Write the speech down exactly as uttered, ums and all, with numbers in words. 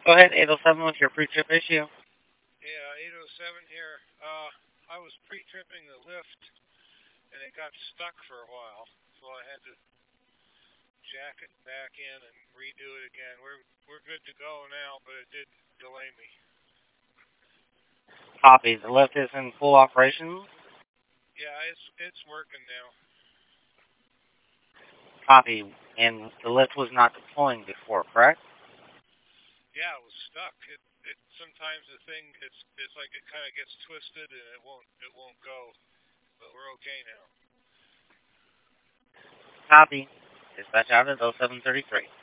Go ahead, eight oh seven with your pre-trip issue. Yeah, eight oh seven here. Uh, I was pre-tripping the lift, and it got stuck for a while, so I had to jack it back in and redo it again. We're we're good to go now, but it did delay me. Copy. The lift is in full operation. Yeah, it's it's working now. Copy. And the lift was not deploying before, correct? Yeah, it was stuck. It it sometimes the thing it's it's like it kind of gets twisted and it won't it won't go, but we're okay now. Copy. Dispatch out at oh seven thirty-three.